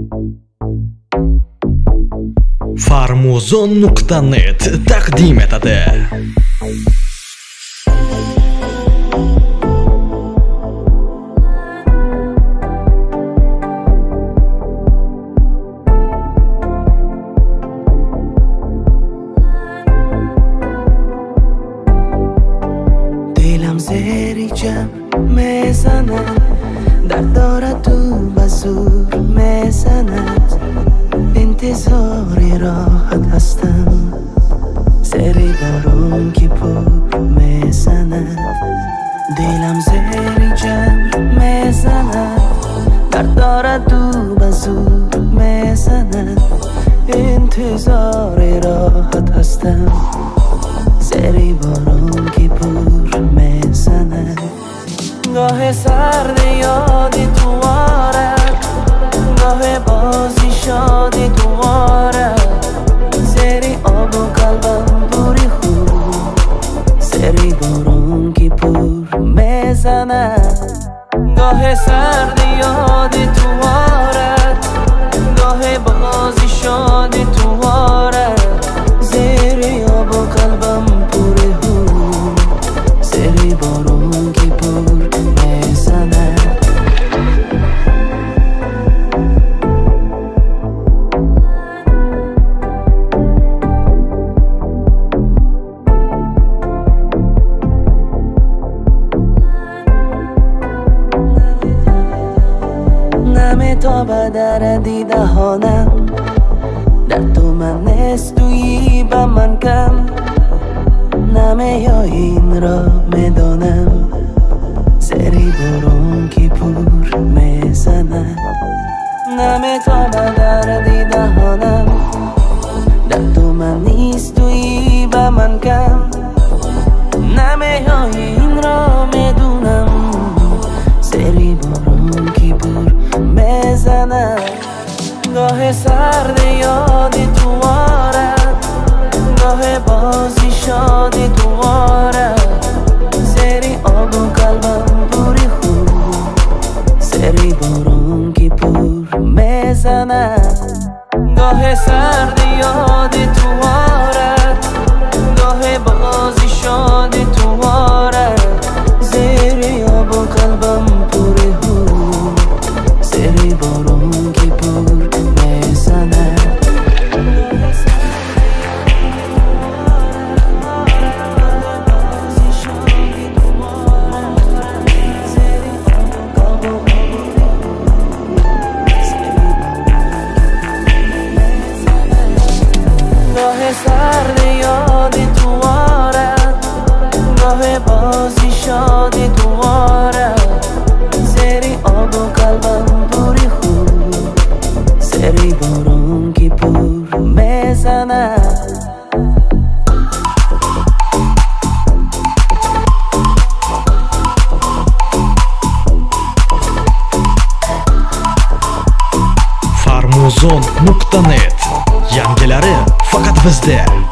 Farmuzon.net taqdim etadi. دلم زیر جمع میزند، درد دارد تو بزور میزند. انتظار راحت هستم، سری بارون که پر میزند. دلم زیر جمع میزند، درد دارد تو بزور میزند. انتظار راحت هستم، سری بارون که پر میزند. گاه سرد یادی تو آرد، گاه بازی شادی تو آرد. زیری آب و قلبم پوری خوب، سری بارون که پر میزند. گاه سرد یادی تو آرد، گاه بازی شادی تو آرد. زیری آب و قلبم پوری خوب، سری بارون که پر میزند. نمیتابه در دیدهانم، در تو من نیست تویی با من کم. نمیای این را میدانم، سری بارون که پر میزند. نمیتابه در دیدهانم، در تو من نیست تویی با من کم. نمیای این را میدونم، سری بارون که پر میزند. گاه سرد یادی تو آرد، گاه بازی شادی تو آرد. زیری آب و قلبم پوری خوب، سری بارون که پر میزند. گاه سرد یادی تو آرد، گاه بازی شادی تو آرد. زیری آب و قلبم پوری خوب، سری بارون که پر میزند. گاه سرد یادی تو آرد، گاه بازی شادی تو آرد. زیری آب و قلبم پوری خوب، سری بارون که پر میزند. Farmuzon.net yangilari faqat bizda.